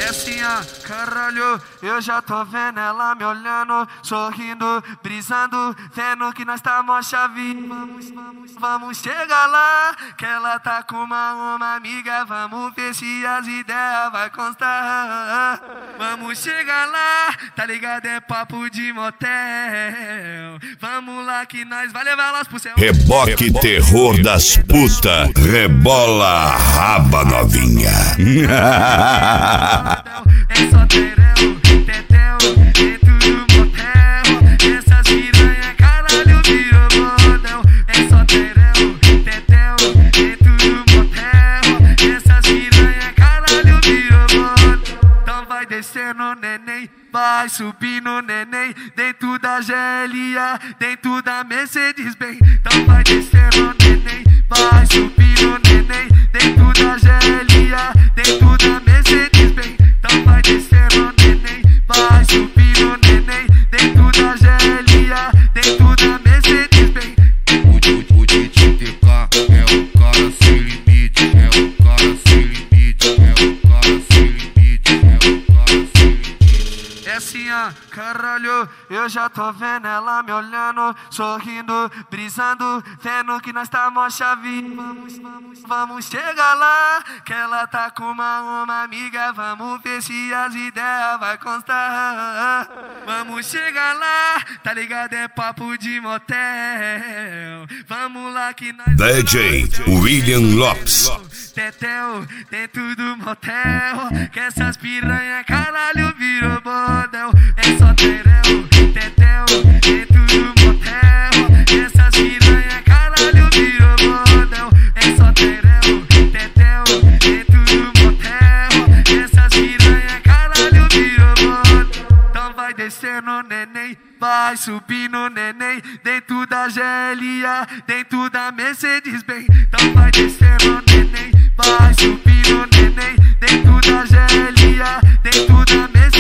É assim, ó, caralho, eu já tô vendo ela me olhando, sorrindo, brisando, vendo que nós tá mó chave. Vamos chegar lá, que ela tá com uma amiga, vamos ver se as ideias vai constar. Vamos chegar lá, tá ligado? É papo de motel. Vamos lá que nós vai levar elas pro céu. Reboque terror das putas, rebola raba novinha. É só terão, tetel, dentro do motel. Essas piranha, caralho, virou model. É só terão, tetel, dentro do motel. Essas piranha, caralho, virou model. Então vai descendo, neném, vai subindo, neném, dentro da GLA, dentro da Mercedes-Benz. Então vai descendo, neném, vai subindo, neném, dentro da GLA, dentro da Mercedes-Benz. Então vai descendo, neném, vai subindo, neném, dentro da GLA, dentro da Mercedes-Benz. O DJTK é o cara sem limite, é o cara sem limite, é o cara sem limite, é o cara sem limite. É assim, ó, caralho, eu já tô vendo ela me olhando, sorrindo, brisando, vendo que nós tá mó chave. Vamos chegar lá, que ela tá com uma amiga, vamos ver se as ideias vai constar. Vamos chegar lá, tá ligado? É papo de motel. Vamos lá que nós DJ William Lopes. Tetel, dentro do motel, que essas piranha, caralho, virou model. É só terão, tetel, dentro do motel. Essas piranha, caralho, virou model. É só terão, tetel, dentro do motel. Essas piranha, caralho, virou model. Então vai descendo, neném, vai subindo, neném, dentro da GLA, dentro da Mercedes-Benz. Então vai descendo, neném, vai subindo, neném, dentro da GLA, dentro da Mercedes-Benz.